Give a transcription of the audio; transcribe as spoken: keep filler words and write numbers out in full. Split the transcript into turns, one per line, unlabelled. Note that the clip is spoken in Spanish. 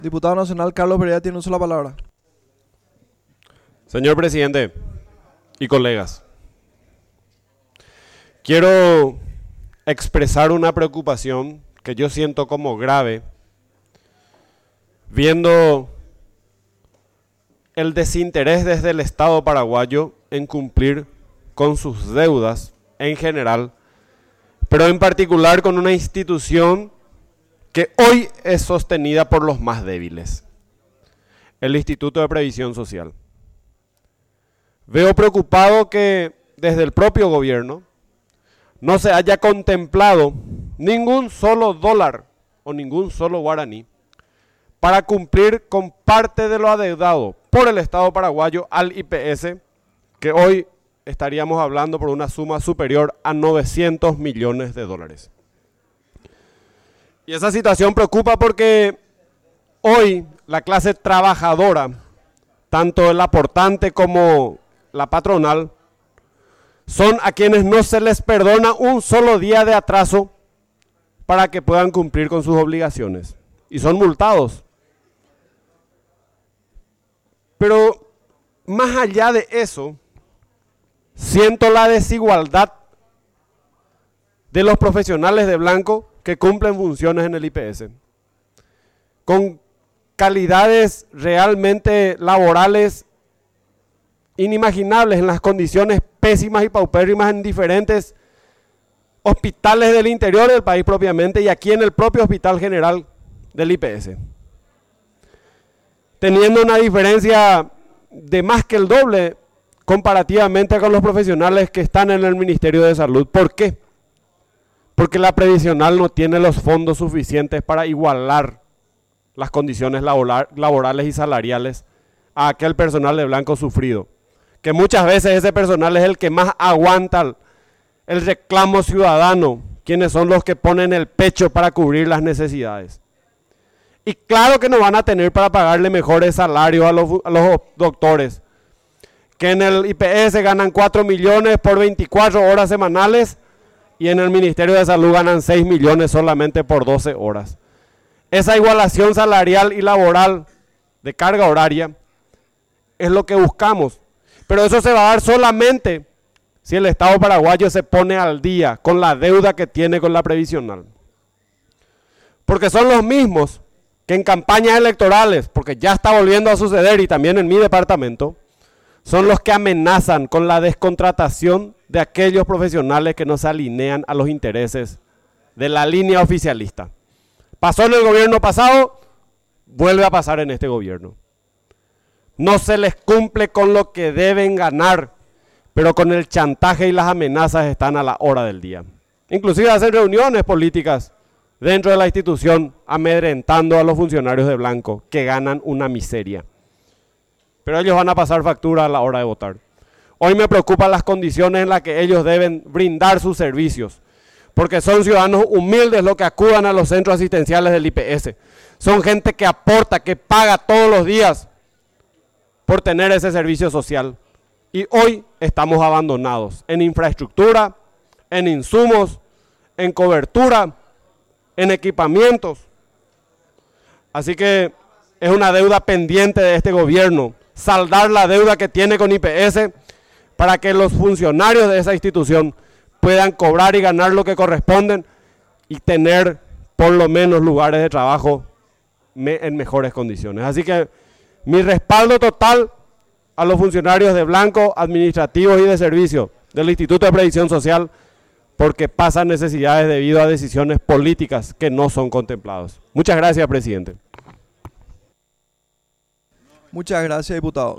Diputado Nacional Carlos Pereira tiene uso de la palabra.
Señor presidente y colegas, quiero expresar una preocupación que yo siento como grave, viendo el desinterés desde el Estado paraguayo en cumplir con sus deudas en general, pero en particular con una institución que hoy es sostenida por los más débiles, el Instituto de Previsión Social. Veo preocupado que desde el propio gobierno no se haya contemplado ningún solo dólar o ningún solo guaraní para cumplir con parte de lo adeudado por el Estado paraguayo al I P S, que hoy estaríamos hablando por una suma superior a novecientos millones de dólares. Y esa situación preocupa porque hoy la clase trabajadora, tanto el aportante como la patronal, son a quienes no se les perdona un solo día de atraso para que puedan cumplir con sus obligaciones. Y son multados. Pero más allá de eso, siento la desigualdad de los profesionales de blanco que cumplen funciones en el I P S, con calidades realmente laborales inimaginables en las condiciones pésimas y paupérrimas en diferentes hospitales del interior del país propiamente y aquí en el propio Hospital General del I P S. Teniendo una diferencia de más que el doble comparativamente con los profesionales que están en el Ministerio de Salud. ¿Por qué? Porque la previsional no tiene los fondos suficientes para igualar las condiciones laborales y salariales a aquel personal de blanco sufrido. Que muchas veces ese personal es el que más aguanta el reclamo ciudadano, quienes son los que ponen el pecho para cubrir las necesidades. Y claro que no van a tener para pagarle mejores salarios a los, a los doctores, que en el I P S ganan cuatro millones por veinticuatro horas semanales y en el Ministerio de Salud ganan seis millones solamente por doce horas. Esa igualación salarial y laboral de carga horaria es lo que buscamos. Pero eso se va a dar solamente si el Estado paraguayo se pone al día con la deuda que tiene con la previsional. Porque son los mismos que en campañas electorales, porque ya está volviendo a suceder y también en mi departamento, son los que amenazan con la descontratación de aquellos profesionales que no se alinean a los intereses de la línea oficialista. Pasó en el gobierno pasado, vuelve a pasar en este gobierno. No se les cumple con lo que deben ganar, pero con el chantaje y las amenazas están a la hora del día. Inclusive hacen reuniones políticas dentro de la institución amedrentando a los funcionarios de blanco que ganan una miseria. Pero ellos van a pasar factura a la hora de votar. Hoy me preocupan las condiciones en las que ellos deben brindar sus servicios, porque son ciudadanos humildes los que acudan a los centros asistenciales del I P S. Son gente que aporta, que paga todos los días por tener ese servicio social. Y hoy estamos abandonados en infraestructura, en insumos, en cobertura, en equipamientos. Así que es una deuda pendiente de este gobierno, saldar la deuda que tiene con I P S para que los funcionarios de esa institución puedan cobrar y ganar lo que corresponden y tener por lo menos lugares de trabajo me, en mejores condiciones. Así que mi respaldo total a los funcionarios de blanco, administrativos y de servicio del Instituto de Previsión Social, porque pasan necesidades debido a decisiones políticas que no son contempladas. Muchas gracias, presidente.
Muchas gracias, diputado.